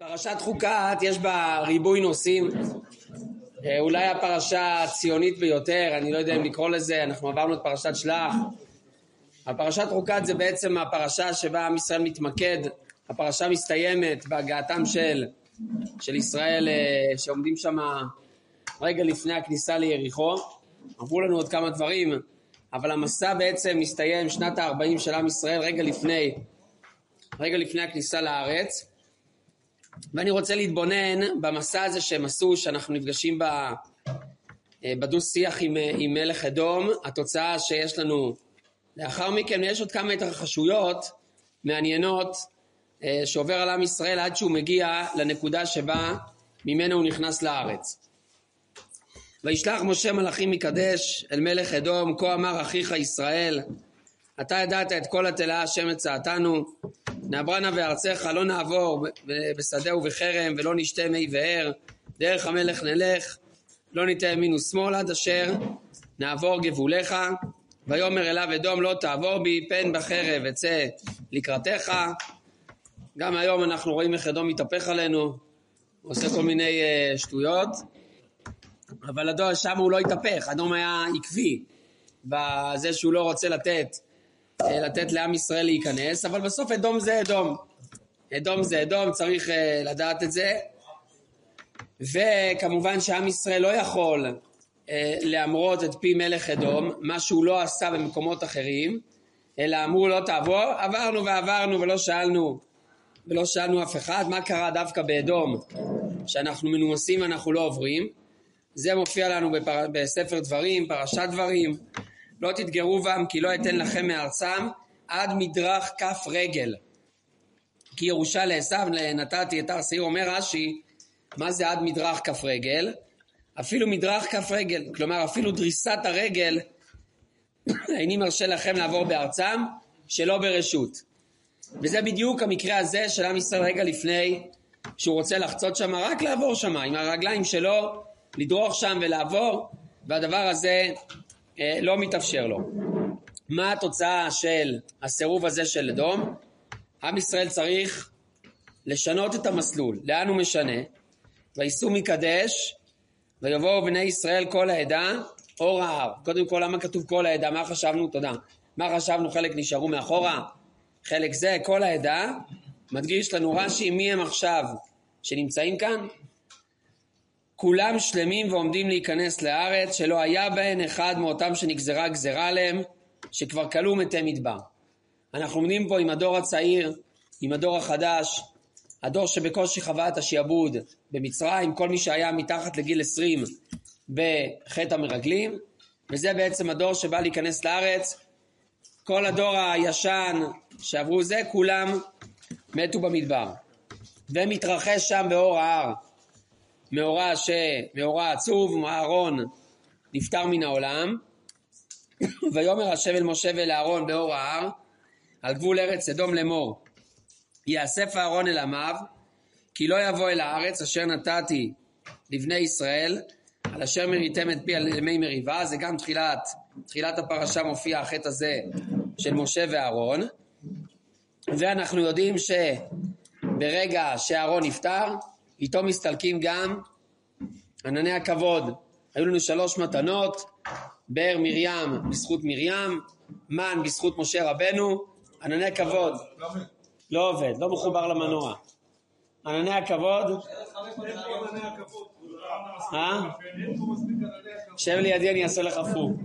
פרשת חוקת יש בה ריבוי נושאים, אולי הפרשה הציונית ביותר, אני לא יודע אם לקרוא לזה, אנחנו עברנו את פרשת שלח. הפרשת חוקת זה בעצם הפרשה שבה עם ישראל מתמקד, הפרשה מסתיימת בהגעתם של ישראל שעומדים שם רגע לפני הכניסה ליריחו. עברו לנו עוד כמה דברים, אבל המסע בעצם מסתיים שנת ה-40 של עם ישראל רגע לפני הכניסה לארץ. ואני רוצה להתבונן במסע הזה שהם עשו, שאנחנו נפגשים בדו שיח עם מלך אדום. התוצאה שיש לנו לאחר מכן, יש עוד כמה התרחשויות מעניינות שעובר על עם ישראל עד שהוא מגיע לנקודה שבה ממנו הוא נכנס לארץ. וישלח משה מלאכים מקדש אל מלך אדום, כה אמר אחיך ישראל, אתה ידעת את כל התלאה השם הצעתנו, נעברה נא בארצך, לא נעבור בשדה ובחרם, ולא נשתה מי באר, דרך המלך נלך, לא ניתן ימין ושמאל עד אשר נעבור גבולך. ויאמר אליו אדום, לא תעבור בי, פן בחרב אצא לקראתך. גם היום אנחנו רואים איך אדום מתהפך עלינו, עושה כל מיני שטויות, אבל אדום שם הוא לא התהפך. אדום היה עקבי בזה שהוא לא רוצה לתת לעם ישראל להיכנס, אבל בסוף אדום זה אדום. אדום זה אדום, צריך לדעת את זה. וכמובן שעם ישראל לא יכול לאמרות את פי מלך אדום, מה שהוא לא עשה במקומות אחרים, אלא אמרו לא תעבור, עברנו ועברנו ולא שאלנו אף אחד. מה קרה דווקא באדום שאנחנו מנומסים ואנחנו לא עוברים? זה מופיע לנו בספר דברים, פרשת דברים. לא תתגרו בם כי לא אתן לכם מארצם עד מדרך כף רגל, כי ירושה לעשיו נתתי את הר שעיר. אומר רש"י, מה זה עד מדרך כף רגל? אפילו מדרך כף רגל, כלומר אפילו דריסת הרגל איני מרשה לכם לעבור בארצם שלא ברשות. וזה בדיוק המקרה הזה של עם ישראל רגע לפני שהוא רוצה לחצות שם, רק לעבור שם עם הרגליים שלו, לדרוך שם ולעבור, והדבר הזה לא מתאפשר לו. מה התוצאה של הסירוב הזה של אדום? עם ישראל צריך לשנות את המסלול. לאן הוא משנה? וייסעו מקדש ויבואו בני ישראל כל העדה אור ההר. קודם כל, למה כתוב כל העדה? מה חשבנו? תודה. מה חשבנו? חלק נשארו מאחורה, חלק זה כל העדה. מדגיש לנו רש"י מי הם עכשיו שנמצאים כאן? כולם שלמים ועומדים להיכנס לארץ שלא היה בהן אחד מאותם שנגזרה גזרה עליהם, שכבר כלו מתי מדבר. אנחנו עומדים פה עם הדור הצעיר, עם הדור החדש, הדור שבקושי חווה את השעבוד במצרים, כל מי שהיה מתחת לגיל 20 בחטא המרגלים, וזה בעצם הדור שבא להיכנס לארץ. כל הדור הישן שעברו זה, כולם מתו במדבר. ומתרחש שם באור ההר מאורע עצוב, אהרון נפטר מן העולם. ויאמר השם אל משה ואל אהרון באור ההר על גבול ארץ אדום לאמור, יאסף אהרון אל עמיו, כי לא יבוא אל הארץ אשר נתתי לבני ישראל, על אשר מריתם את פי על ימי מריבה. זה גם תחילת הפרשה מופיע החטא הזה של משה ואהרון. ואנחנו יודעים שברגע שאהרון נפטר, איתו מסתלקים גם ענני הכבוד. היו לנו 3 מתנות, באר מרים בזכות מרים, מן בזכות משה רבנו. ענני הכבוד לא עובד, לא מחובר למנוע. ענני הכבוד, שב לידי אני אעשה לך פור.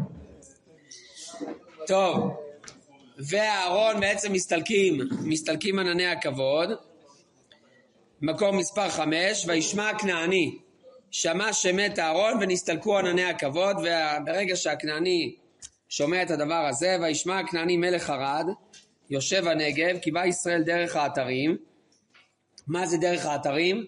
טוב, והארון בעצם מסתלקים ענני הכבוד. מקור מספר 5, וישמע הכנעני, שמע שמת אהרון ונסתלקו ענני הכבוד. וברגע שהכנעני שומע את הדבר הזה, וישמע הכנעני מלך ערד יושב הנגב, כי בא ישראל דרך האתרים. מה זה דרך האתרים?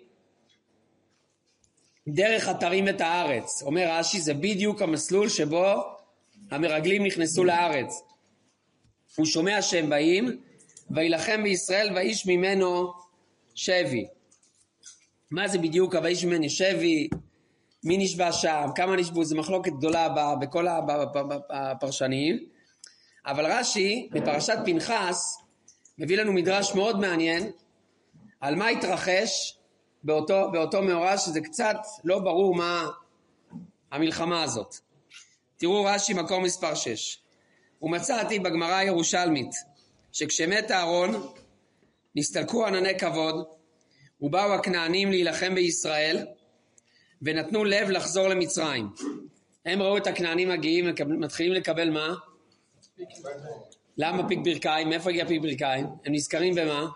דרך אתרים את הארץ. אומר רש"י, זה בדיוק המסלול שבו המרגלים נכנסו לארץ. הוא שומע שהם באים, וילחם בישראל ואיש ממנו שבי. מה זה בדיוק ואיש ממנו שבי? מי נשבע שם? כמה נשבו? זה מחלוקת גדולה בכל הפרשנים. אבל רש"י בפרשת פנחס מביא לנו מדרש מאוד מעניין על מה התרחש באותו מאורע שזה קצת לא ברור מה המלחמה הזאת. תראו רש"י מקור מספר 6. ומצאתי בגמרא הירושלמית שכשמת אהרון נסתלקו ענני כבוד ובאו הכנענים להילחם בישראל ונתנו לב לחזור למצרים. הם ראו את הכנענים מגיעים מתחילים לקבל מה? למה פיק ברכיים? מאיפה הגיע פיק ברכיים? הם נזכרים במה?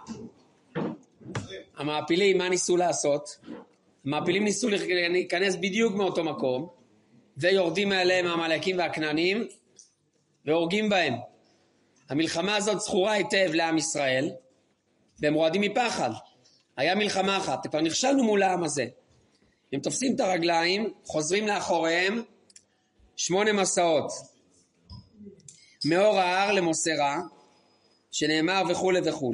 המעפילים מה ניסו לעשות? המעפילים ניסו להיכנס בדיוק מאותו מקום ויורדים מעליהם המלאקים והכנענים והורגים בהם. המלחמה הזאת זכורה היטב לעם ישראל והם רועדים מפחד. היה מלחמה אחת, כבר נכשלנו מול העם הזה. הם תופסים את הרגליים, חוזרים לאחוריהם 8 מסעות. מאור ההר למוסרה, שנאמר וכו' וכו'.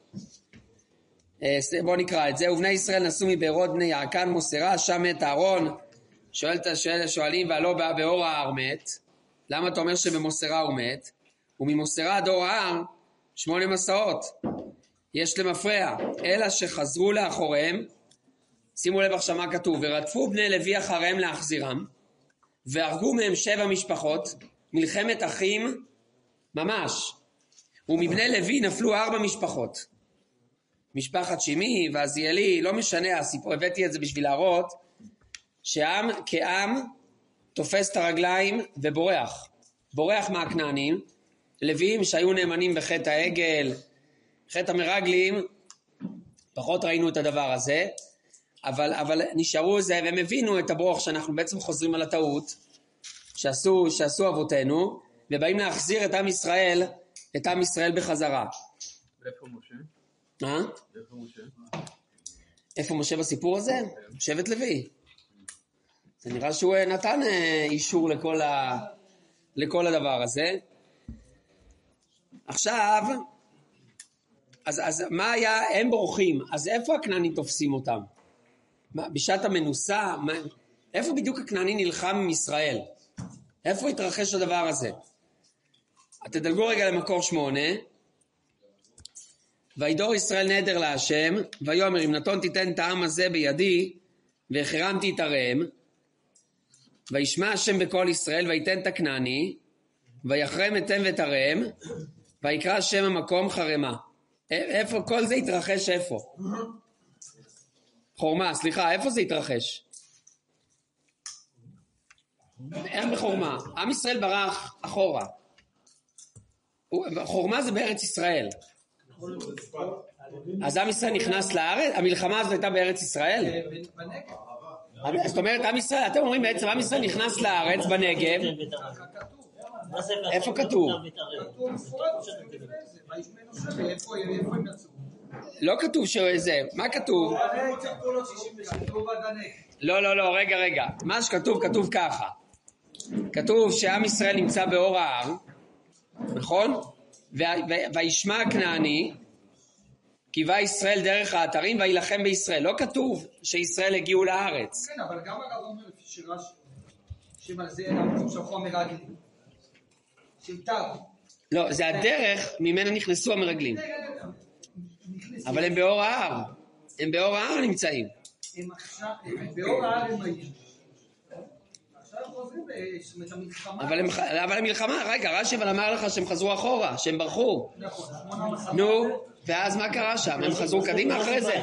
בואו נקרא את זה. ובני ישראל נסעו מבארות בני יעקן מוסרה, שם מת אהרון. שואלים והלא באור ההר מת. למה אתה אומר שבמוסרה הוא מת? וממוסרה עד אור ההר 8 מסעות. יש למפרע, אלא שחזרו לאחוריהם, שימו לב עכשיו מה כתוב, ורדפו בני לוי אחריהם להחזירם, והרגו מהם 7 משפחות, מלחמת אחים ממש, ומבני לוי נפלו 4 משפחות, משפחת שימי ועזיאלי, לא משנה הסיפור, הבאתי את זה בשביל להראות, שעם כעם תופס את הרגליים ובורח, בורח מהכנענים, לוויים שהיו נאמנים בחטא העגל, חטא המרגלים, פחות ראינו את הדבר הזה, אבל נשארו זה, והם הבינו את הברוך שאנחנו בעצם חוזרים על הטעות שעשו אבותינו, ובאים להחזיר את עם ישראל בחזרה. ואיפה משה? איפה משה? איפה משה בסיפור הזה? שבט לוי. זה נראה שהוא נתן אישור לכל הדבר הזה. עכשיו, אז מה היה? הם בורחים, אז איפה הכנענים תופסים אותם? בשעת המנוסה? איפה בדיוק הכנעני נלחם עם ישראל? איפה התרחש הדבר הזה? תדלגו רגע למקור 8. וידור ישראל נדר להשם, ויאמר אם נתון תיתן את העם הזה בידי, והחרמתי את עריהם, וישמע השם בקול ישראל, ויתן את הכנעני, ויחרם אתם ואת עריהם, ויקרא שם המקום חרמה. איפה כל זה התרחש? איפה? חורמה, סליחה, איפה זה התרחש? איך בחורמה? עם ישראל ברח אחורה. חורמה זה בארץ ישראל. אז עם ישראל נכנס לארץ? המלחמה הזאת הייתה בארץ ישראל? זאת אומרת, עם ישראל, אתם אומרים בעצם, עם ישראל נכנס לארץ בנגב. איפה כתוב? לא כתוב שזה, מה כתוב? לא, רגע. מה שכתוב, כתוב ככה. כתוב שעם ישראל נמצא באור ההר, נכון? וישמע הכנעני, קיווה ישראל דרך האתרים וילחם בישראל. לא כתוב שישראל הגיעו לארץ. כן, אבל גם הרב אומר לפי שרש"י, שעל זה אנחנו שלחו המרגלים. של תו. לא, זה הדרך ממנה נכנסו המרגלים. אבל הם באור ההר. הם באור ההר נמצאים. הם עכשיו, באור ההר הם היו. עכשיו חוזרים את המלחמה. אבל המלחמה, רגע, רש"י אבל אמר לך שהם חזרו אחורה, שהם ברחו. נכון. נו, ואז מה קרה שם? הם חזרו קדימה אחרי זה.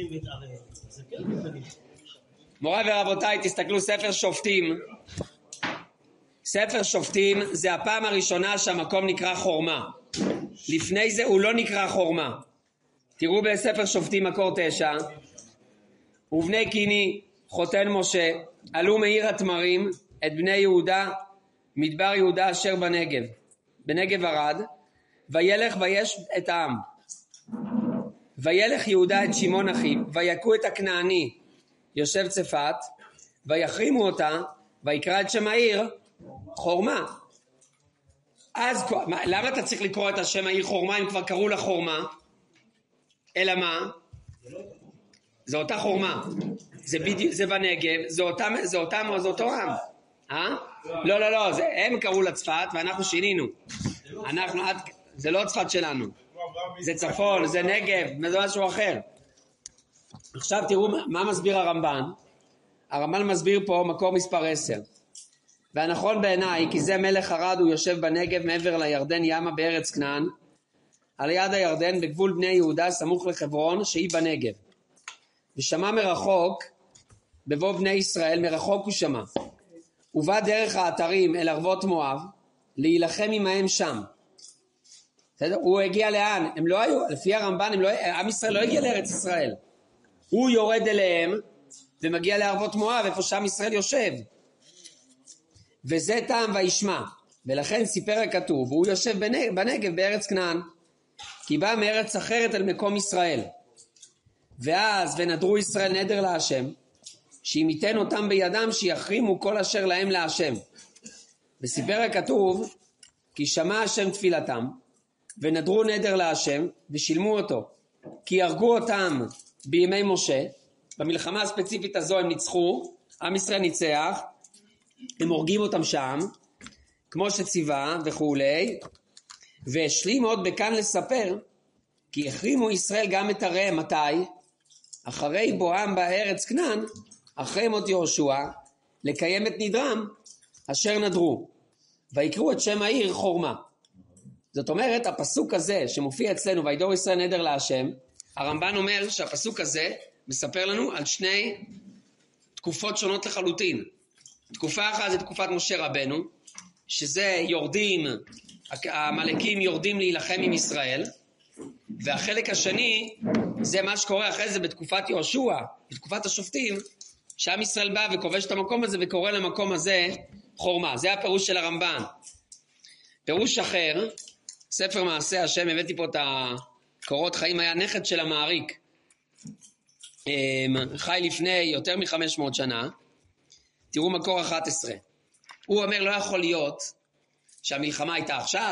מוריי ורבותיי, תסתכלו ספר שופטים. ספר שופטים זה הפעם הראשונה שהמקום נקרא חורמה. לפני זה הוא לא נקרא חורמה. תראו בספר שופטים מקור 9. ובני קיני חותן משה עלו מעיר התמרים את בני יהודה מדבר יהודה אשר בנגב ארד, וילך ויש את העם. וילך יהודה את שמעון אחיו, ויכו את הכנעני יושב צפת, ויחרימו אותה, ויקרא את שם העיר חורמה. אז למה אתה צריך לקרוא את השם העיר חורמה אם כבר קראו לה חורמה? אלא מה? זה אותה חורמה. זה בנגב, זה אותו עם. לא, הם קראו לה צפת ואנחנו שינינו. זה לא צפת שלנו. זה צפון, זה נגב, זה משהו אחר. עכשיו תראו מה מסביר הרמב"ן. הרמב"ן מסביר פה מקור מספר 10. והנכון בעיניי, כי זה מלך ערד, הוא יושב בנגב מעבר לירדן ימה בארץ כנען, על יד הירדן בגבול בני יהודה סמוך לחברון שהיא בנגב. ושמע מרחוק, בבוא בני ישראל, מרחוק הוא שמע. ובא דרך האתרים אל ערבות מואב, להילחם עמהם שם. הוא הגיע לאן? הם לא היו, לפי הרמב"ן, עם ישראל לא הגיע לארץ ישראל. הוא יורד אליהם, ומגיע לערבות מואב, איפה שם ישראל יושב. וזה טעם וישמע. ולכן סיפר הכתוב, הוא יושב בנגב בארץ כנען. כי בא מארץ אחרת אל מקום ישראל. ואז ונדרו ישראל נדר להשם, שאם ייתן אותם בידם שיחרימו כל אשר להם להשם. וסיפר הכתוב, כי שמע השם תפילתם, ונדרו נדר להשם, ושילמו אותו. כי הרגו אותם בימי משה, במלחמה הספציפית הזו הם ניצחו, עם ישראל ניצח, הם הורגים אותם שם, כמו שציווה וכולי, והשלים עוד בכאן לספר, כי החרימו ישראל גם את עריהם, מתי? אחרי בואם בארץ כנען, אחרי מות יהושע, לקיים את נדרם, אשר נדרו, ויקראו את שם העיר חורמה. זאת אומרת, הפסוק הזה שמופיע אצלנו, וידור ישראל נדר להשם, הרמב"ן אומר שהפסוק הזה מספר לנו על שני תקופות שונות לחלוטין. תקופה אחת זה תקופת משה רבנו, שזה יורדים, המלאקים יורדים להילחם עם ישראל, והחלק השני זה מה שקורה אחרי זה בתקופת יהושע, בתקופת השופטים, שעם ישראל בא וכובש את המקום הזה וקורא למקום הזה חורמה. זה הפירוש של הרמב"ן. פירוש אחר, ספר מעשה השם, הבאתי פה את הקורות חיים, היה נכד של המעריק, חי לפני יותר מ-500 שנה. תראו מקור 11. הוא אומר לא יכול להיות שהמלחמה הייתה עכשיו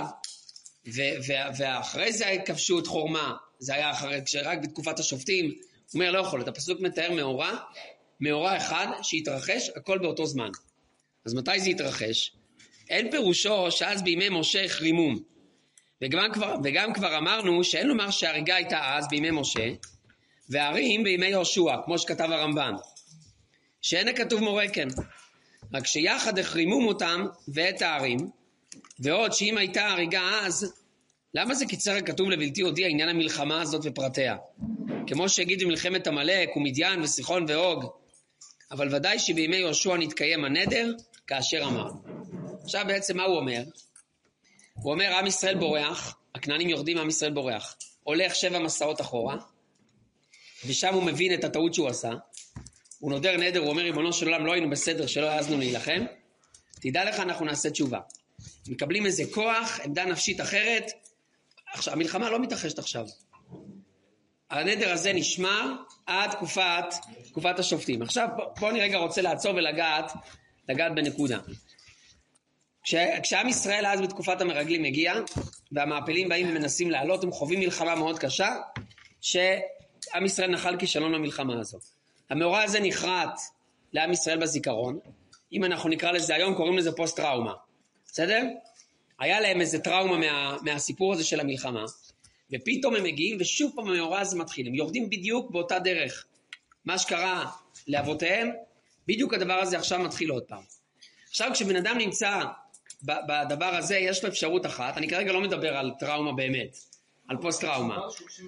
ואחרי זה כבשו את חורמה, זה היה אחרי, רק בתקופת השופטים. הוא אומר לא יכול להיות, הפסוק מתאר מאורע אחד שהתרחש הכל באותו זמן. אז מתי זה התרחש? אין פירושו שאז בימי משה החרימום, וגם כבר אמרנו שאין לומר שההריגה הייתה אז בימי משה והערים בימי יהושע, כמו שכתב הרמב"ן, שאין הכתוב מורה כן, רק שיחד החרימום אותם ואת הערים. ועוד שאם הייתה הריגה אז, למה זה קיצר הכתוב לבלתי הודיע עניין המלחמה הזאת ופרטיה, כמו שהגיד במלחמת עמלק ומדיין וסיחון ואוג? אבל ודאי שבימי יהושע נתקיים הנדר כאשר אמר. עכשיו בעצם מה הוא אומר? הוא אומר עם ישראל בורח, הכנענים יורדים, עם ישראל בורח, הולך 7 מסעות אחורה, ושם הוא מבין את הטעות שהוא עשה, הוא נודר נדר, הוא אומר ריבונו של עולם לא היינו בסדר שלא העזנו להילחם, תדע לך אנחנו נעשה תשובה. מקבלים איזה כוח, עמדה נפשית אחרת. עכשיו המלחמה לא מתרחשת עכשיו, הנדר הזה נשמר עד תקופת השופטים. עכשיו פה אני רגע רוצה לעצור ולגעת בנקודה. כשעם ישראל אז בתקופת המרגלים מגיע והמעפלים באים ומנסים לעלות, הם חווים מלחמה מאוד קשה שעם ישראל נחל כישלון במלחמה הזו. המאורע הזה נחרט לעם ישראל בזיכרון, אם אנחנו נקרא לזה היום קוראים לזה פוסט טראומה, בסדר? היה להם איזה טראומה מהסיפור הזה של המלחמה, ופתאום הם מגיעים ושוב פעם המאורע הזה מתחיל, הם יורדים בדיוק באותה דרך, מה שקרה לאבותיהם, בדיוק הדבר הזה עכשיו מתחיל עוד פעם. עכשיו כשבן אדם נמצא בדבר הזה יש לו אפשרות אחת, אני כרגע לא מדבר על טראומה באמת, על פוסט טראומה.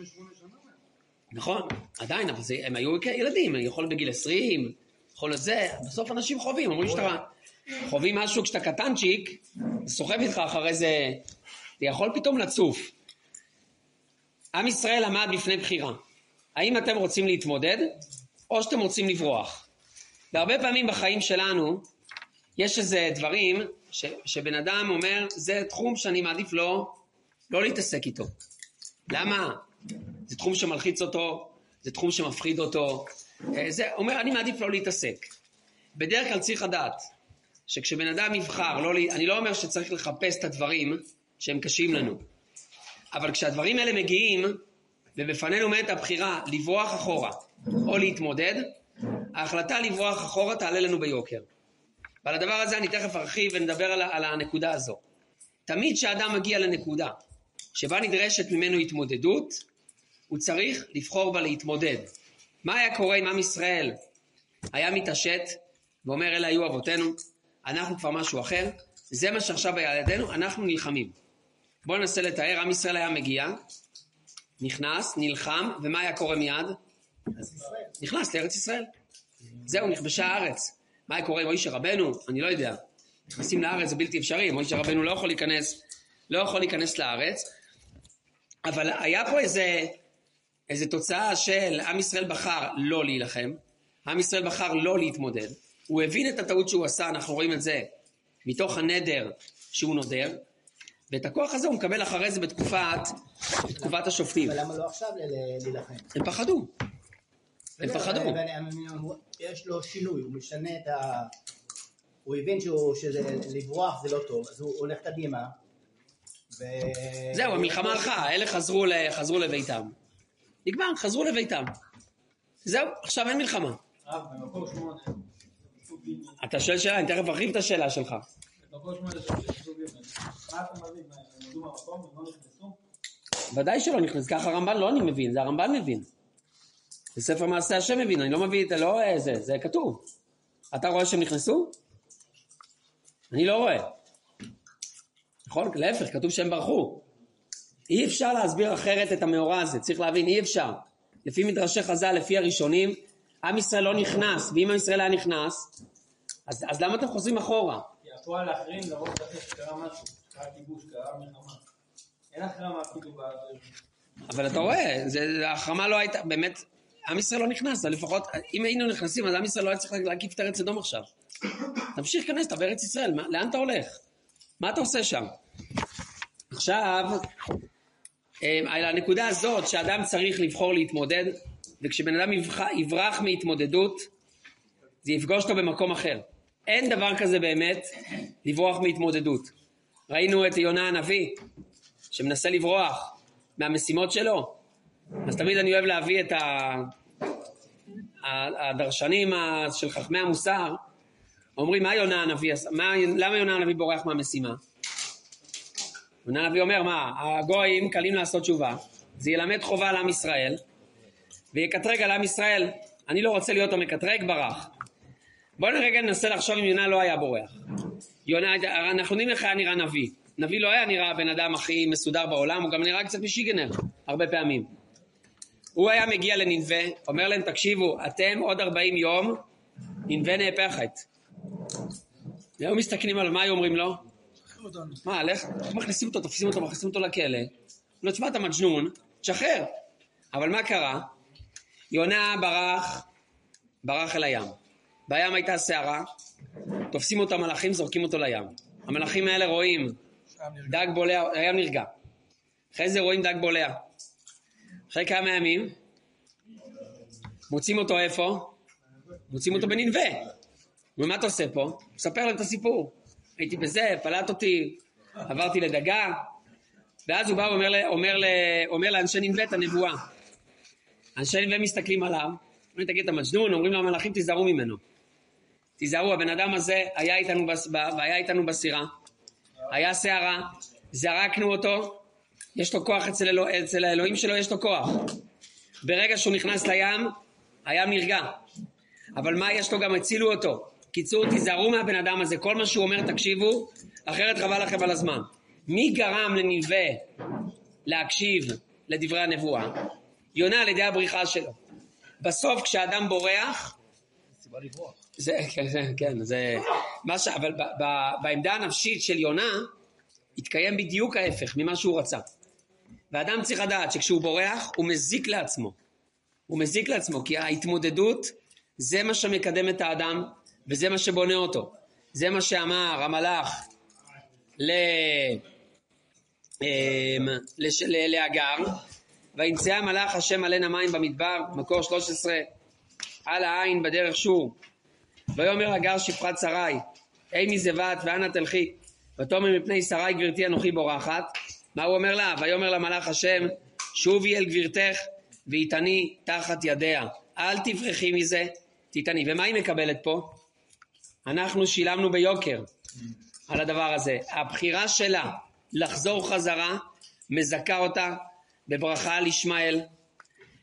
נכון, עדיין, אבל הם היו ילדים, יכול בגיל 20, יכול לזה, בסוף אנשים חווים, אומרים שאתה חווים משהו כשאתה קטנצ'יק, סוחב איתך אחרי זה, זה יכול פתאום לצוף. עם ישראל עמד בפני בחירה, האם אתם רוצים להתמודד, או שאתם רוצים לברוח? והרבה פעמים בחיים שלנו, יש איזה דברים שבן אדם אומר, זה תחום שאני מעדיף לא להתעסק איתו. למה? זה תחום שמלחיץ אותו, זה תחום שמפחיד אותו, זה אומר, אני מעדיף לא להתעסק. בדרך כלל צריך לדעת, שכשבן אדם יבחר, אני לא אומר שצריך לחפש את הדברים שהם קשים לנו, אבל כשהדברים האלה מגיעים, ובפנינו עומדת הבחירה לברוח אחורה, או להתמודד, ההחלטה לברוח אחורה תעלה לנו ביוקר. ועל הדבר הזה אני תכף ארחיב ונדבר על הנקודה הזו. תמיד כשאדם מגיע לנקודה שבה נדרשת ממנו התמודדות, הוא צריך לבחור בה להתמודד. מה היה קורה אם עם ישראל היה מתעשת ואומר אלה היו אבותינו, אנחנו כבר משהו אחר, זה מה שעכשיו היה לידינו, אנחנו נלחמים. בואו ננסה לתאר, עם ישראל היה מגיע, נכנס, נלחם, ומה היה קורה מיד? נכנס לארץ ישראל. זהו, נכבשה הארץ. מה היה קורה עם מוישה רבנו? אני לא יודע. נכנסים לארץ, זה בלתי אפשרי, מוישה רבנו לא יכול להיכנס לארץ, אבל היה פה איזה תוצאה של עם ישראל בחר לא להילחם, עם ישראל בחר לא להתמודד, הוא הבין את הטעות שהוא עשה, אנחנו רואים את זה מתוך הנדר שהוא נודר, ואת הכוח הזה הוא מקבל אחרי זה בתקופת השופטים. אבל למה לא עכשיו להילחם? הם פחדו. יש לו שינוי, הוא משנה את הוא הבין שלברוח זה לא טוב, אז הוא הולך קדימה. זהו, המלחמה הלכה, אלה חזרו לביתם. נגמר, חזרו לביתם. זהו, עכשיו אין מלחמה. במקור 8. אתה שואל שאלה, אני תכף ארחיב את השאלה שלך. במקור 8 זה שפסוק ג'. מה אתה מבין? הם עמדו מהמקום, הם לא נכנסו? ודאי שלא נכנס, ככה הרמב"ן לא אני מבין, זה הרמב"ן מבין. זה ספר מעשה השם מבין, אני לא מבין, זה כתוב. אתה רואה שהם נכנסו? אני לא רואה. נכון? להפך, כתוב שהם ברחו. אי אפשר להסביר אחרת את המאורע הזה, צריך להבין, אי אפשר. לפי מדרשי חז"ל, לפי הראשונים, עם ישראל לא נכנס, ואם עם ישראל היה נכנס, אז למה אתם חוזרים אחורה? כי הפועל האחרים לרוב דרך שקרה משהו, קרה כיבוש, קרה מלחמה. אין החרמה אפילו אבל אתה רואה, ההחרמה לא הייתה, באמת, עם ישראל לא נכנס, לפחות, אם היינו נכנסים, אז עם ישראל לא היה צריך להקיף את ארץ אדום עכשיו. תמשיך להיכנס, אתה בארץ ישראל, לאן אתה הולך? מה אתה עושה שם? עכשיו, על הנקודה הזאת שאדם צריך לבחור להתמודד, וכשבן אדם יברח מהתמודדות, זה יפגוש אותו במקום אחר. אין דבר כזה באמת לברוח מהתמודדות. ראינו את יונה הנביא, שמנסה לברוח מהמשימות שלו. אז תמיד אני אוהב להביא את הדרשנים של חכמי המוסר, אומרים למה יונה הנביא בורח מהמשימה? יונה הנביא אומר, הגויים קלים לעשות תשובה, זה ילמד חובה על עם ישראל, ויקטרג על עם ישראל, אני לא רוצה להיות המקטרג, ברח. בואו רגע ננסה לחשוב אם יונה לא היה בורח. אנחנו יודעים איך היה נראה נביא. נביא לא היה נראה בן אדם הכי מסודר בעולם, הוא גם נראה קצת משיגנר, הרבה פעמים. הוא היה מגיע לנינווה, אומר להם, תקשיבו, אתם עוד 40 יום, נינווה נהפכת. והיו מסתכלים על מה היו אומרים לו? מה, הלך? מכניסים אותו, תופסים אותו, מכניסים אותו לכלא. לא תשמע, אתה מג'נון, תשחרר. אבל מה קרה? יונה ברח אל הים. בים הייתה שערה, תופסים אותו המלאכים, זורקים אותו לים. המלאכים האלה רואים דג בולע, הים נרגע. אחרי זה רואים דג בולע. אחרי כמה ימים, מוצאים אותו איפה? מוצאים אותו בנינווה. ומה אתה עושה פה? מספר להם את הסיפור. הייתי בזה, פלט אותי, עברתי לדגה, ואז הוא בא ואומר לאנשי נינווה את הנבואה. אנשי נינווה מסתכלים עליו, אומרים, תגיד, אתה מג'נון, אומרים לו המלאכים, תיזהרו ממנו. תיזהרו, הבן אדם הזה היה איתנו בסירה, היה שערה, זרקנו אותו, יש לו כוח אצל האלוהים שלו, יש לו כוח. ברגע שהוא נכנס לים, הים נרגע. אבל מה יש לו? גם הצילו אותו. קיצור, תיזהרו מהבן אדם הזה, כל מה שהוא אומר תקשיבו, אחרת חבל לכם על הזמן. מי גרם לנינווה להקשיב לדברי הנבואה? יונה על ידי הבריחה שלו. בסוף כשאדם בורח, סיבה לברוח. אבל בעמדה הנפשית של יונה, התקיים בדיוק ההפך ממה שהוא רצה. ואדם צריך לדעת שכשהוא בורח, הוא מזיק לעצמו. הוא מזיק לעצמו, כי ההתמודדות זה מה שמקדם את האדם, וזה מה שבונה אותו. זה מה שאמר המלאך להגר, וימצא המלאך השם עלינה מים במדבר, מקור 13, על העין בדרך שור. ויאמר הגר שפחת שרי, אי מזבת ואנה תלכי, ותאמר מפני שרי גברתי אנוכי בורחת. מה הוא אומר לה? ויאמר למלאך השם, שובי אל גברתך ואיתני תחת ידיה, אל תברחי מזה, תיתני. ומה היא מקבלת פה? אנחנו שילמנו ביוקר על הדבר הזה. הבחירה שלה לחזור חזרה מזכה אותה בברכה על ישמעאל,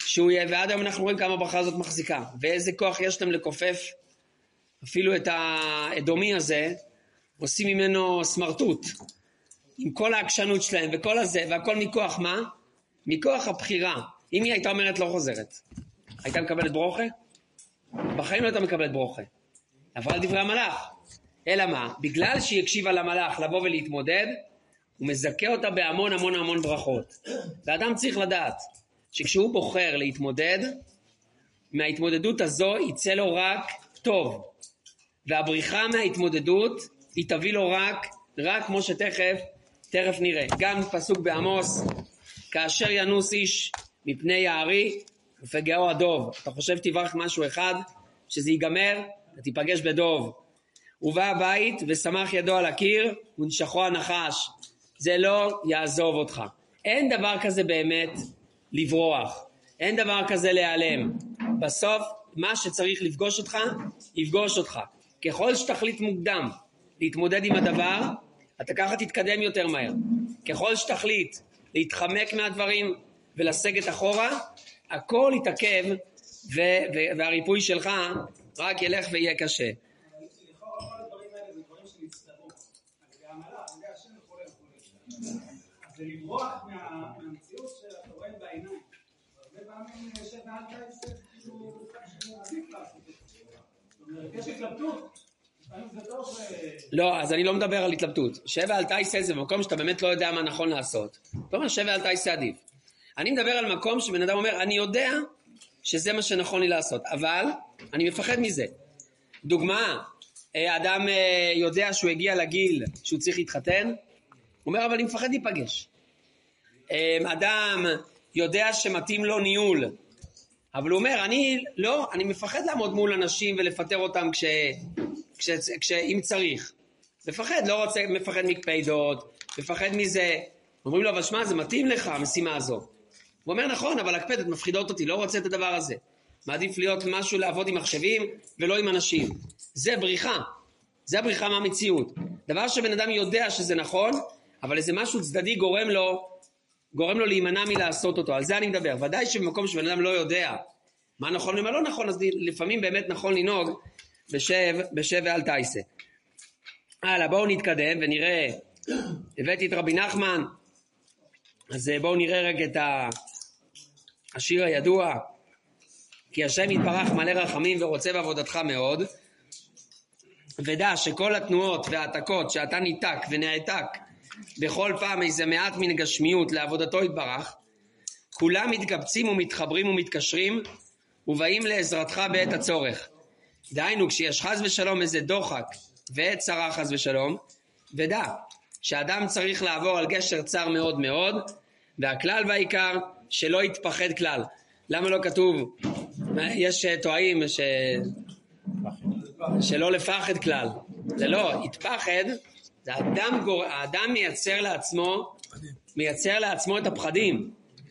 שהוא יהיה, ועד היום אנחנו רואים כמה הברכה הזאת מחזיקה, ואיזה כוח יש להם לכופף, אפילו את האדומי הזה, עושים ממנו סמרטוט, עם כל העקשנות שלהם וכל הזה, והכל מכוח מה? מכוח הבחירה. אם היא הייתה אומרת לא חוזרת, הייתה מקבלת ברוכה? בחיים לא הייתה מקבלת ברוכה. עברה על דברי המלאך. אלא מה? בגלל שהיא הקשיבה למלאך לבוא ולהתמודד, הוא מזכה אותה בהמון המון המון ברכות. ואדם צריך לדעת שכשהוא בוחר להתמודד, מההתמודדות הזו יצא לו רק טוב. והבריחה מההתמודדות היא תביא לו רק כמו שתכף נראה. גם פסוק בעמוס, כאשר ינוס איש מפני יערי ופגעו הדוב. אתה חושב תברך משהו אחד, שזה ייגמר, אתה תיפגש בדוב. הוא בא הבית ושמח ידו על הקיר ונשכו הנחש. זה לא יעזוב אותך. אין דבר כזה באמת לברוח. אין דבר כזה להיעלם. בסוף מה שצריך לפגוש אותך, יפגוש אותך. ככל שתחליט מוקדם להתמודד עם הדבר, אתה ככה תתקדם יותר מהר. ככל שתחליט להתחמק מהדברים ולסגת אחורה, הכל יתעכב והריפוי שלך רק ילך ויהיה קשה. לכאורה כל הדברים האלה זה דברים שנצטרו. על ידי המלאך, על ידי השם וכו' וכו'. אז זה לברוח מהמציאות שאתה רואה בעיניים. הרבה פעמים שבאל תעשה, כאילו, עדיף לעשות את זה. זאת אומרת, יש התלבטות. לא, אז אני לא מדבר על התלבטות. שב ואל תעשה זה במקום שאתה באמת לא יודע מה נכון לעשות. זאת אומרת, שב ואל תעשה עדיף. אני מדבר על מקום שבן אדם אומר, אני יודע שזה מה שנכון לי לעשות, אבל אני מפחד מזה. דוגמה, אדם יודע שהוא הגיע לגיל שהוא צריך להתחתן, הוא אומר, אבל אני מפחד להיפגש. אדם יודע שמתאים לו ניהול, אבל הוא אומר, אני מפחד לעמוד מול אנשים ולפטר אותם אם צריך. מפחד מקפדות, מפחד מזה. אומרים לו, אבל שמה, זה מתאים לך, המשימה הזו. הוא אומר, נכון, אבל הקפדות מפחידות אותי, לא רוצה את הדבר הזה. מעדיף להיות משהו לעבוד עם מחשבים ולא עם אנשים. זה בריחה. זה הבריחה מהמציאות. דבר שבן אדם יודע שזה נכון, אבל איזה משהו צדדי גורם לו להימנע מלעשות אותו. על זה אני מדבר. ודאי שבמקום שבן אדם לא יודע מה נכון ומה לא נכון, אז לפעמים באמת נכון לנהוג בשב ואל תעשה. הלאה, בואו נתקדם ונראה. הבאתי את רבי נחמן, אז בואו נראה רגע את השיר הידוע, כי השם יתברך מלא רחמים ורוצה בעבודתך מאוד, ודע שכל התנועות והעתקות שאתה ניתק ונעתק בכל פעם איזה מעט מן גשמיות לעבודתו יתברך, כולם מתקבצים ומתחברים ומתקשרים ובאים לעזרתך בעת הצורך. דהיינו, כשיש חס ושלום איזה דוחק ועת צרה חס ושלום, ודע שאדם צריך לעבור על גשר צר מאוד מאוד, והכלל והעיקר שלא יתפחד כלל. למה לא כתוב? יש טועאים שלא לפחד כלל. זה לא, יתפחד, זה האדם מייצר לעצמו את הפחדים.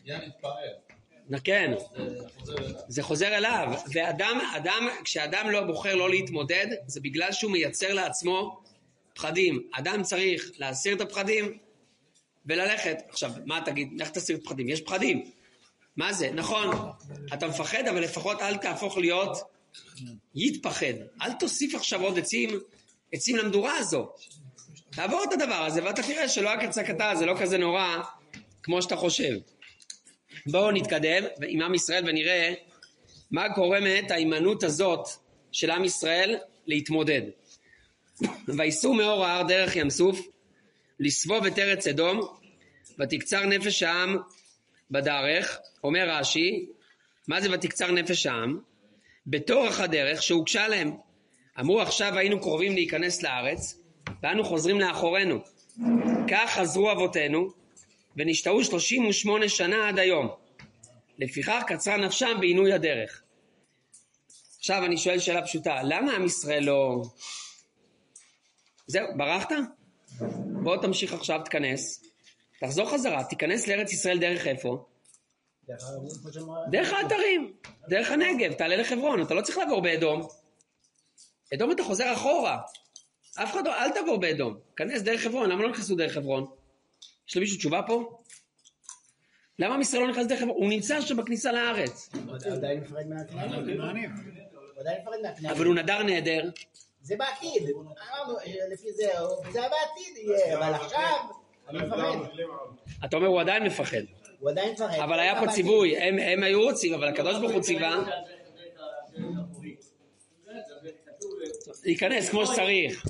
כן, זה חוזר אליו. כשאדם לא בוחר לא להתמודד, זה בגלל שהוא מייצר לעצמו פחדים. אדם צריך להסיר את הפחדים וללכת. עכשיו, מה תגיד? איך תסיר את הפחדים? יש פחדים. מה זה? נכון, אתה מפחד, אבל לפחות אל תהפוך להיות יתפחד. אל תוסיף עכשיו עוד עצים למדורה הזו. תעבור את הדבר הזה, ואתה תראה שלא הקצקתה, זה לא כזה נורא כמו שאתה חושב. בואו נתקדם עם עם ישראל ונראה מה גורמת ההימנעות הזאת של עם ישראל להתמודד. ויסעו מאור ההר דרך ים סוף לסבוב את ארץ אדום, ותקצר נפש העם בדרך. אומר רש"י, מה זה ותקצר נפש העם? בתורך הדרך שהוגשה להם. אמרו, עכשיו היינו קרובים להיכנס לארץ ואנו חוזרים לאחורנו. כך חזרו אבותינו ונשתהו 38 שנה עד היום. לפיכך קצרה נפשם בעינוי הדרך. עכשיו אני שואל שאלה פשוטה, למה עם ישראל לא... זהו, ברחת? בוא תמשיך עכשיו, תכנס, תחזור חזרה, תיכנס לארץ ישראל דרך איפה? דרך האתרים, דרך הנגב, תעלה לחברון, אתה לא צריך לעבור באדום. אדום אתה חוזר אחורה, אף אחד לא, אל תעבור באדום, כנס דרך חברון. למה לא נכנסו דרך חברון? יש למישהו תשובה פה? למה עם ישראל לא נכנס דרך חברון? הוא נמצא שם בכניסה לארץ. הוא עדיין מפרד מהכנענים. אבל הוא נדר נהדר. זה בעתיד. אמרנו, לפי זה בעתיד יהיה, אבל עכשיו אני מפרד. אתה אומר, הוא עדיין מפחד. הוא עדיין מפרד. אבל היה פה ציווי, הם היו רוצים, אבל הקדוש ברוך הוא ציווה. להיכנס כמו שצריך.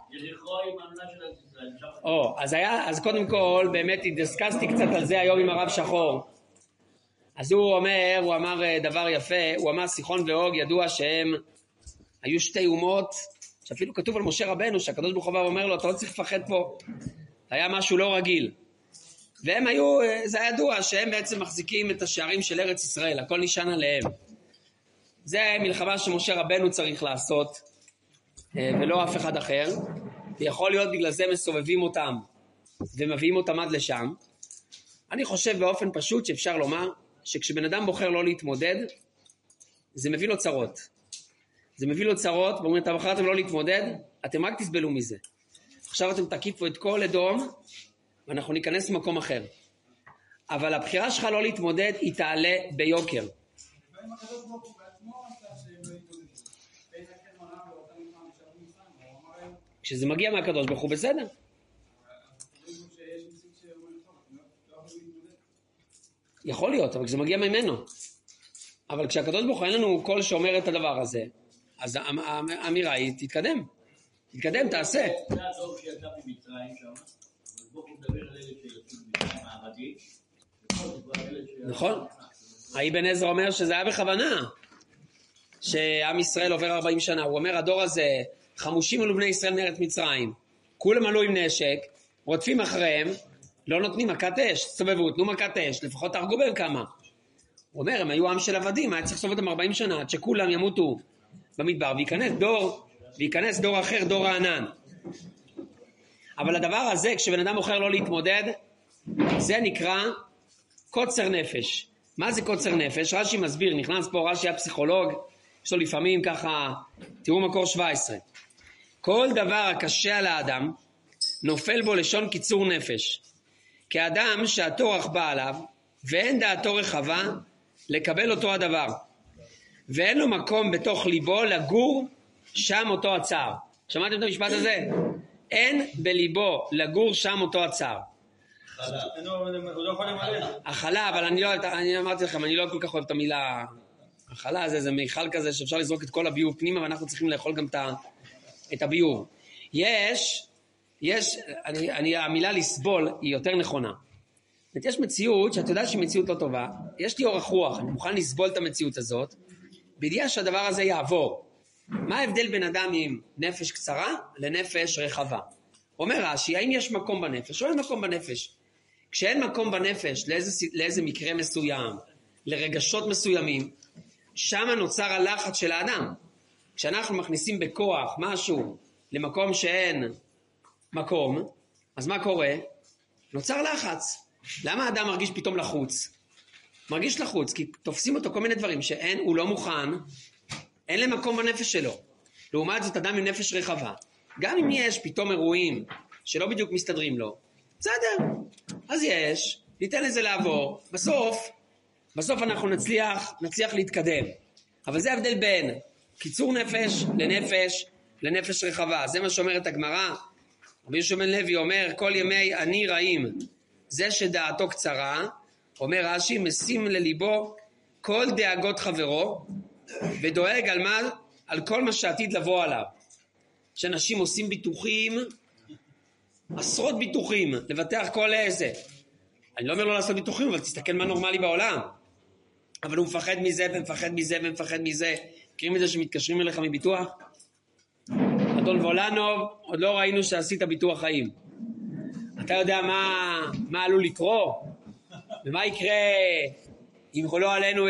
אז קודם כל, באמת התדסקסתי קצת על זה היום עם הרב שחור. אז הוא אמר דבר יפה, הוא אמר סיחון ואוג ידוע שהם היו שתי אומות, שאפילו כתוב על משה רבנו, שהקדוש ברוך הוא אומר לו, אתה לא צריך לפחד פה, היה משהו לא רגיל. והם היו, זה היה ידוע שהם בעצם מחזיקים את השערים של ארץ ישראל, הכל נשען עליהם. זה מלחמה שמשה רבנו צריך לעשות, ולא אף אחד אחר, ויכול להיות בגלל זה מסובבים אותם, ומביאים אותם עד לשם. אני חושב באופן פשוט שאפשר לומר, שכשבן אדם בוחר לא להתמודד, זה מביא לו צרות. זה מביא לו צרות, ואומרים, אתה בחרתם לא להתמודד, אתם רק תסבלו מזה. עכשיו אתם תקיפו את כל אדום, ואנחנו ניכנס למקום אחר. אבל הבחירה שלך לא להתמודד, היא תעלה ביוקר. כשזה מגיע מהקדוש ברוך הוא בסדר. יכול להיות, אבל כשזה מגיע ממנו. אבל כשהקדוש ברוך הוא אין לנו קול שאומר את הדבר הזה, אז האמירה היא, תתקדם, תעשה. זה הדור שיצא ממצרים שם, אבל בוא נדבר על אלה שיצאו ממצרים העבדי. נכון. האבן עזרא אומר שזה היה בכוונה, שעם ישראל עובר 40 שנה. הוא אומר, הדור הזה, חמושים אלו בני ישראל מארץ מצרים, כולם עלו עם נשק, רודפים אחריהם, לא נותנים מכת אש, סובבו, תנו מכת אש, לפחות תהרגו בהם כמה. הוא אומר, הם היו עם של עבדים, היה צריך לסובב אותם 40 שנה, עד שכולם ימותו במדבר, וייכנס דור אחר, דור הענן. אבל הדבר הזה, כשבן אדם בוחר לא להתמודד, זה נקרא קוצר נפש. מה זה קוצר נפש? רש"י מסביר, נכנס פה, רש"י הפסיכולוג, יש לו לפעמים ככה, תראו מקור 17. כל דבר הקשה על האדם, נופל בו לשון קיצור נפש. כאדם שהתו רכבה עליו, ואין דעתו רחבה, לקבל אותו הדבר. ואין לו מקום בתוך ליבו לגור שם אותו הצער. שמעתם את המשפט הזה? אין בליבו לגור שם אותו הצער. החלה, אבל אני אמרתי לכם, אני לא כל כך אוהב את המילה החלה, זה מיכל כזה שאפשר לזרוק את כל הביוב פנימה, ואנחנו צריכים לאכול גם את הביוב. המילה לסבול היא יותר נכונה. יש מציאות שאת יודעת שהיא מציאות לא טובה, יש לי אורך רוח, אני מוכן לסבול את המציאות הזאת, בידיעה שהדבר הזה יעבור. מה ההבדל בין אדם עם נפש קצרה לנפש רחבה? אומר רש"י, האם יש מקום בנפש או אין מקום בנפש? כשאין מקום בנפש לאיזה מקרה מסוים, לרגשות מסוימים, שם נוצר הלחץ של האדם. כשאנחנו מכניסים בכוח משהו למקום שאין מקום, אז מה קורה? נוצר לחץ. למה האדם מרגיש פתאום לחוץ? מרגיש לחוץ כי תופסים אותו כל מיני דברים שאין, הוא לא מוכן, אין למקום בנפש שלו. לעומת זאת אדם עם נפש רחבה, גם אם יש פתאום אירועים שלא בדיוק מסתדרים לו, בסדר, אז יש, ניתן לזה לעבור, בסוף אנחנו נצליח להתקדם. אבל זה ההבדל בין קיצור נפש לנפש רחבה. זה מה שאומרת הגמרא. רבי יהושע בן לוי אומר, כל ימי אני רעים. זה שדעתו קצרה, אומר רש"י, משים לליבו כל דאגות חברו, ודואג על כל מה שעתיד לבוא עליו. שאנשים עושים ביטוחים, עשרות ביטוחים, לבטח כל איזה. אני לא אומר לא לעשות ביטוחים, אבל תסתכל מה נורמלי בעולם. אבל הוא מפחד מזה ומפחד מזה. מכירים את זה שמתקשרים אליך מביטוח? אדון וולנוב, עוד לא ראינו שעשית ביטוח חיים. אתה יודע מה עלול לקרות? ומה יקרה אם לא עלינו?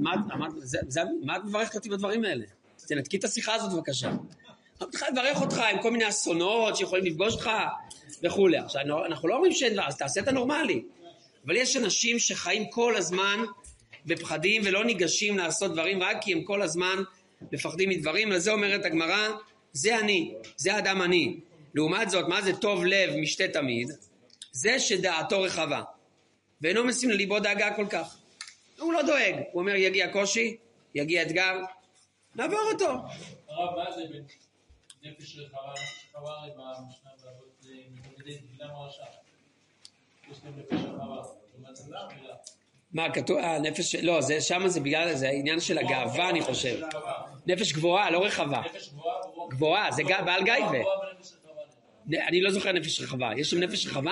מה את מברכת אותי בדברים האלה? תנתקי את השיחה הזאת בבקשה. אני צריכה לברך אותך עם כל מיני אסונות שיכולים לפגוש אותך וכו'. עכשיו, אנחנו לא אומרים שאין דבר, אז תעשה את הנורמלי. אבל יש אנשים שחיים כל הזמן בפחדים ולא ניגשים לעשות דברים רק כי הם כל הזמן מפחדים מדברים. לזה אומרת הגמרא, זה אני, זה אדם אני. לעומת זאת, מה זה טוב לב משתה תמיד? זה שדעתו רחבה. ואינו משים לליבו דאגה כל כך. הוא לא דואג, הוא אומר יגיע קושי, יגיע אתגר, נעבור אותו. הרב, מה זה בין נפש רחבה? נפש רחבה הרי במשנה באבות מתמודדי בלעם הרשע. יש להם נפש רחבה. מה כתוב? נפש, לא, שם זה בגלל, זה העניין של הגאווה אני חושב. נפש גבוהה, לא רחבה. נפש גבוהה? גבוהה, זה בעל גייבה. אני לא זוכר נפש רחבה. יש שם נפש רחבה?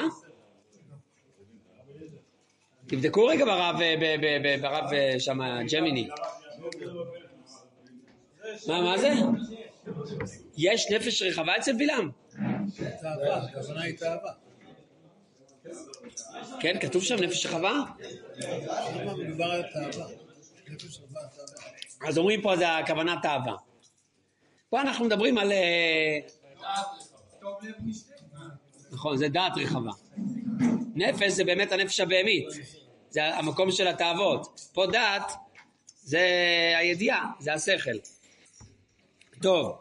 תבדקו רגע ברב שם ג'מיני. מה זה? יש נפש רחבה אצל בלעם? תאווה, הכוונה היא תאווה. כן, כתוב שם נפש רחבה? למה מדובר על תאווה? נפש רחבה, תאווה. אז אומרים פה זה הכוונה תאווה. פה אנחנו מדברים על... נכון, זה דעת רחבה. נפש זה באמת הנפש הבהמית. זה המקום של התאוות. פה דעת זה הידיעה, זה השכל. טוב.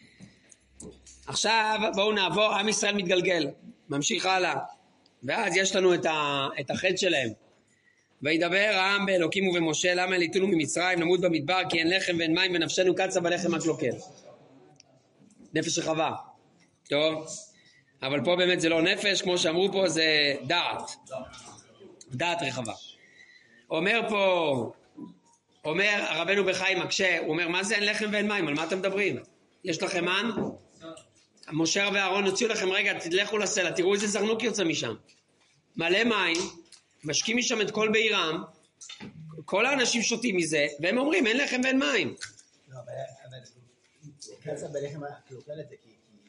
עכשיו בואו נעבור, עם ישראל מתגלגל. ממשיך הלאה. ואז יש לנו את החטא שלהם. וידבר העם באלוקים ובמשה, למה ליטולנו ממצרים, נמות במדבר, כי אין לחם ואין מים ונפשנו קצה בלחם הקלוקל. נפש רחבה. טוב. אבל פה באמת זה לא נפש, כמו שאמרו פה זה דעת. דעת רחבה. אומר הרבנו בחיים מקשה, הוא אומר מה זה אין לחם ואין מים, על מה אתם מדברים? יש לכם מן? משה ואהרון הוציאו לכם רגע, תלכו לסלע, תראו איזה זרנוק יוצא משם. מלא מים, משקים משם את כל בעירם, כל האנשים שותים מזה, והם אומרים אין לחם ואין מים. לא, אבל קצה בלחם הקלוקלת זה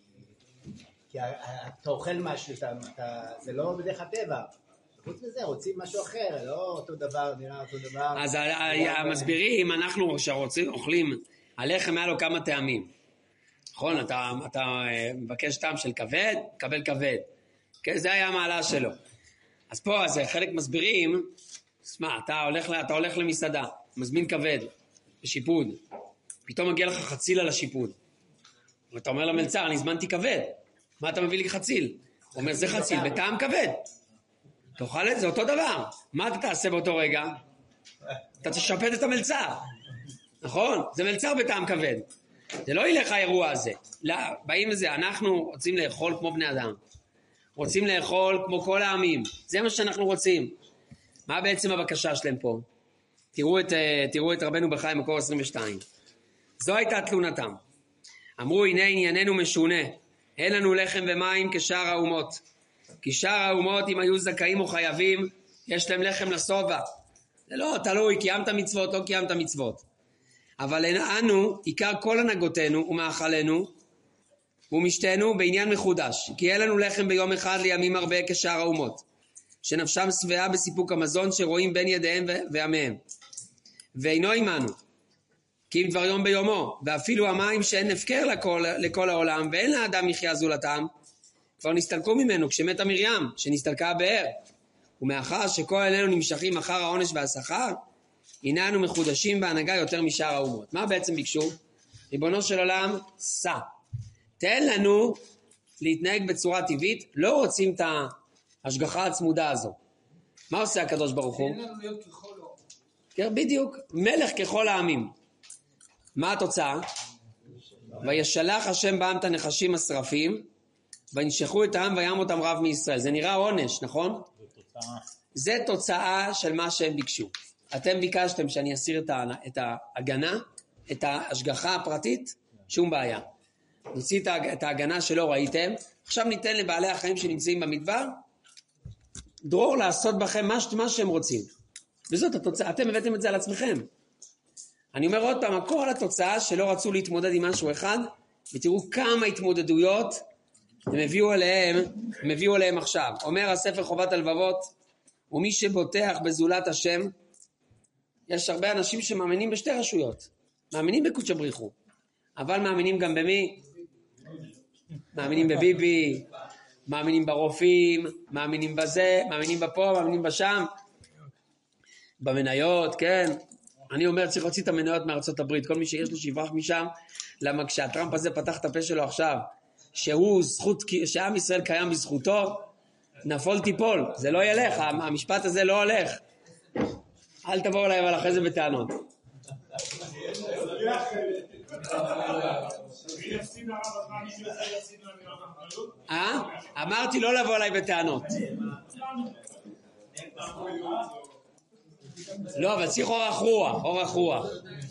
כי אתה אוכל משהו, זה לא בדרך הטבע. חוץ מזה, רוצים משהו אחר, לא אותו דבר, נראה אותו דבר. אז המסבירים, אנחנו שאוכלים, הלחם היה לו כמה טעמים. נכון, אתה מבקש טעם של כבד, קבל כבד. זה היה המעלה שלו. אז פה, אז חלק מסבירים, מה, אתה הולך למסעדה, מזמין כבד, בשיפוד. פתאום מגיע לך חציל על השיפוד. ואתה אומר למלצר, אני הזמנתי כבד. מה אתה מביא לי חציל? הוא אומר, זה חציל בטעם כבד. תאכל את זה אותו דבר. מה אתה תעשה באותו רגע? אתה תשפט את המלצר. נכון? זה מלצר בטעם כבד. זה לא ילך האירוע הזה. לא, באים לזה, אנחנו רוצים לאכול כמו בני אדם. רוצים לאכול כמו כל העמים. זה מה שאנחנו רוצים. מה בעצם הבקשה שלהם פה? תראו את רבנו בחיים מקור 22. זו הייתה תלונתם. אמרו, הנה ענייננו משונה. אין לנו לחם ומים כשאר האומות. כי שאר האומות, אם היו זכאים או חייבים, יש להם לחם לסובה. זה לא תלוי, קיימת מצוות או קיימת מצוות. אבל אנו, עיקר כל הנהגותינו ומאכלנו ומשתנו בעניין מחודש. כי אין לנו לחם ביום אחד לימים הרבה כשאר האומות. שנפשם שבעה בסיפוק המזון שרואים בין ידיהם ועמיהם. ואינו עמנו. כי אם דבר יום ביומו, ואפילו המים שאין הפקר לכל העולם, ואין לאדם מחיה זולתם, כבר נסתלקו ממנו כשמתה מרים, שנסתלקה הבאר. ומאחר שכל אלינו נמשכים אחר העונש והשכר, הנה אנו מחודשים בהנהגה יותר משאר האומות. מה בעצם ביקשו? ריבונו של עולם, סע. תן לנו להתנהג בצורה טבעית, לא רוצים את ההשגחה הצמודה הזו. מה עושה הקדוש ברוך הוא? תן לנו להיות ככל העולם. כן, בדיוק, מלך ככל העמים. מה התוצאה? וישלח השם בעם את הנחשים השרפים, וינשכו את העם וים אותם רב מישראל. זה נראה עונש, נכון? זה תוצאה של מה שהם ביקשו. אתם ביקשתם שאני אסיר את ההגנה, את ההשגחה הפרטית, שום בעיה. נוציא את ההגנה שלא ראיתם, עכשיו ניתן לבעלי החיים שנמצאים במדבר, דרור לעשות בכם מה שהם רוצים. וזאת התוצאה, אתם הבאתם את זה על עצמכם. אני אומר עוד פעם, כל התוצאה שלא רצו להתמודד עם משהו אחד, ותראו כמה התמודדויות הם הביאו עליהם עכשיו. אומר הספר חובת הלבבות, ומי שבוטח בזולת השם, יש הרבה אנשים שמאמינים בשתי רשויות. מאמינים בקודש בריך הוא, אבל מאמינים גם במי? מאמינים בביבי, מאמינים ברופאים, מאמינים בזה, מאמינים בפה, מאמינים בשם. במניות, כן. אני אומר, צריך להוציא את המניות מארצות הברית. כל מי שיש לו שיברח משם, למה כשהטראמפ הזה פתח את הפה שלו עכשיו, שעם ישראל קיים בזכותו, נפול תיפול, זה לא ילך, המשפט הזה לא הולך. אל תבואו אליי אבל אחרי זה בטענות. אמרתי לא לבוא אליי בטענות. לא, אבל צריך אורך רוח.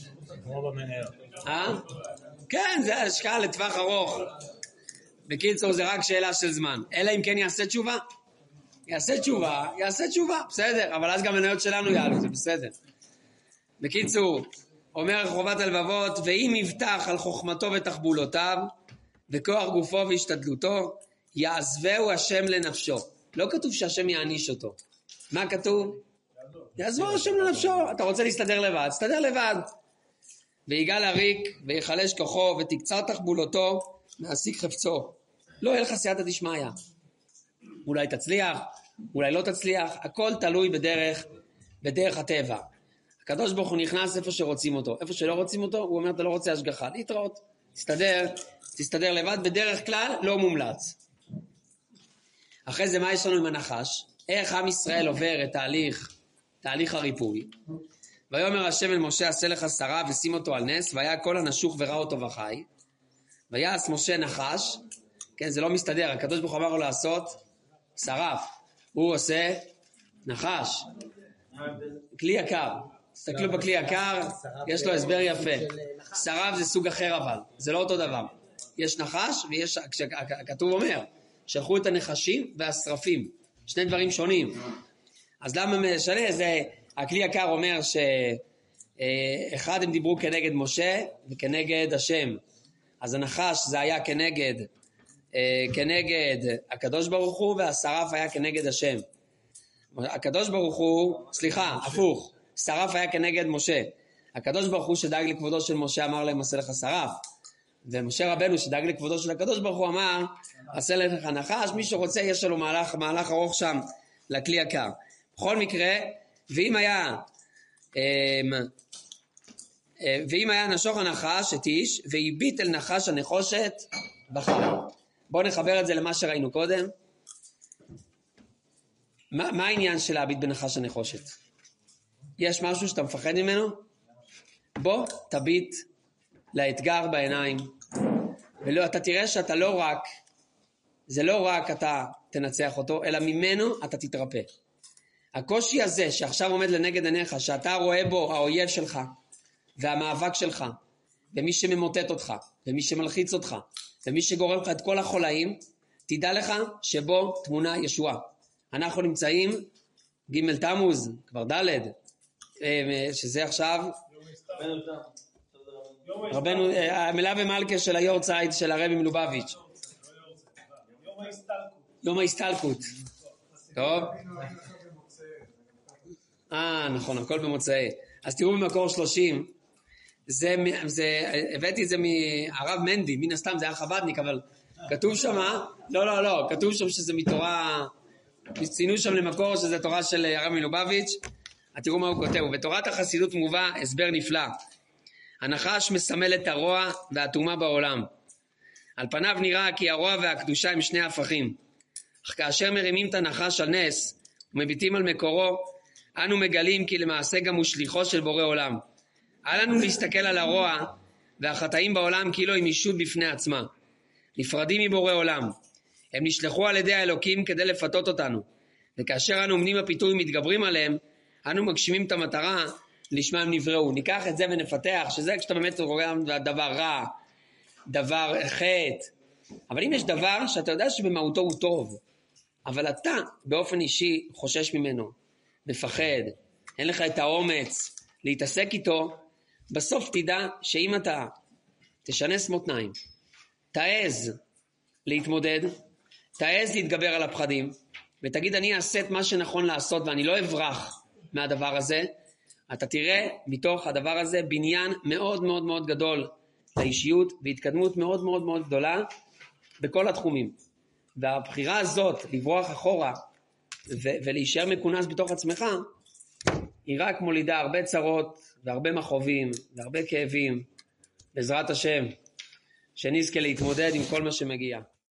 כן, זה השקעה לטווח ארוך. בקיצור, זה רק שאלה של זמן. אלא אם כן יעשה תשובה. יעשה תשובה, בסדר. אבל אז גם מניות שלנו יעלו, זה בסדר. בקיצור, אומר חובת הלבבות, ואם יבטח על חוכמתו ותחבולותיו, וכוח גופו והשתדלותו, יעזבהו השם לנפשו. לא כתוב שהשם יעניש אותו. מה כתוב? יעזבהו השם לנפשו. אתה רוצה להסתדר לבד, תסתדר לבד. ויגאל הריק, ויחלש כוחו, ותקצר תחבולותו, מעסיק חפצו. לא יהיה לך סייעתא דשמיא. אולי תצליח, אולי לא תצליח, הכל תלוי בדרך הטבע. הקדוש ברוך הוא נכנס איפה שרוצים אותו, איפה שלא רוצים אותו, הוא אומר אתה לא רוצה השגחה, להתראות, תסתדר לבד, בדרך כלל לא מומלץ. אחרי זה מה יש לנו עם הנחש? איך עם ישראל עובר את תהליך הריפוי? ויאמר השם אל משה עשה לך שרה ושים אותו על נס, והיה כל הנשוך וראה אותו וחי. ויעש משה נחש, כן זה לא מסתדר, הקדוש ברוך הוא אמר לו לעשות שרף, הוא עושה נחש, כלי יקר. תסתכלו בכלי יקר, יש לו הסבר יפה. שרף זה סוג אחר אבל, זה לא אותו דבר. יש נחש ויש, כתוב אומר, שלחו את הנחשים והשרפים, שני דברים שונים. אז למה משנה? זה, הכלי יקר אומר שאחד הם דיברו כנגד משה וכנגד השם. אז הנחש זה היה כנגד הקדוש ברוך הוא, והשרף היה כנגד השם. הקדוש ברוך הוא, סליחה, הפוך. שרף היה כנגד משה. הקדוש ברוך הוא שדאג לכבודו של משה אמר להם עשה לך שרף. ומשה רבנו שדאג לכבודו של הקדוש ברוך הוא אמר עשה לך נחש. מי שרוצה יש לו מהלך ארוך שם לכלי יקר. בכל מקרה, ואם היה נשוך הנחש את איש והביט אל נחש הנחושת בחר. בואו נחבר את זה למה שראינו קודם. מה העניין של להביט בנחש הנחושת? יש משהו שאתה מפחד ממנו? בוא תביט לאתגר בעיניים, ואתה תראה שאתה זה לא רק אתה תנצח אותו, אלא ממנו אתה תתרפא. הקושי הזה שעכשיו עומד לנגד עיניך, שאתה רואה בו האויב שלך, והמאבק שלך, ומי שממוטט אותך, ומי שמלחיץ אותך, ומי שגורם לך את כל החולאים, תדע לך שבו תמונה ישועה. אנחנו נמצאים ג' תמוז, כבר ד', שזה עכשיו רבנו המלה במלכה של היורצייט של הרבי מלובביץ', יום ההסתלקות. טוב, נכון, הכל במוצאי. אז תראו במקור 30, הבאתי את זה מהרב מנדי, מן הסתם זה היה חבדניק, אבל כתוב שם, לא, כתוב שם שזה מתורה, ציינו שם למקור שזה תורה של הרב מלובביץ'. תראו מה הוא כותב, ובתורת החסידות מובא הסבר נפלא. הנחש מסמל את הרוע והטומאה בעולם. על פניו נראה כי הרוע והקדושה הם שני הפכים. אך כאשר מרימים את הנחש על נס ומביטים על מקורו, אנו מגלים כי למעשה גם הוא שליחו של בורא עולם. אל לנו להסתכל על הרוע והחטאים בעולם כאילו הם ישות בפני עצמה. נפרדים מבורא עולם. הם נשלחו על ידי האלוקים כדי לפתות אותנו. וכאשר אנו עומדים בפיתוי ומתגברים עליהם, אנו מגשימים את המטרה לשמה הם נבראו. ניקח את זה ונפתח, שזה כשאתה באמת רואה דבר רע, דבר חטא. אבל אם יש דבר שאתה יודע שבמהותו הוא טוב, אבל אתה באופן אישי חושש ממנו, מפחד, אין לך את האומץ להתעסק איתו, בסוף תדע שאם אתה תשנס מותניים, תעז להתמודד, תעז להתגבר על הפחדים, ותגיד אני אעשה את מה שנכון לעשות ואני לא אברח מהדבר הזה, אתה תראה מתוך הדבר הזה בניין מאוד מאוד מאוד גדול לאישיות והתקדמות מאוד מאוד מאוד גדולה בכל התחומים. והבחירה הזאת לברוח אחורה ולהישאר מכונס בתוך עצמך היא רק מולידה הרבה צרות והרבה מחובים והרבה כאבים. בעזרת השם שנזכה להתמודד עם כל מה שמגיע.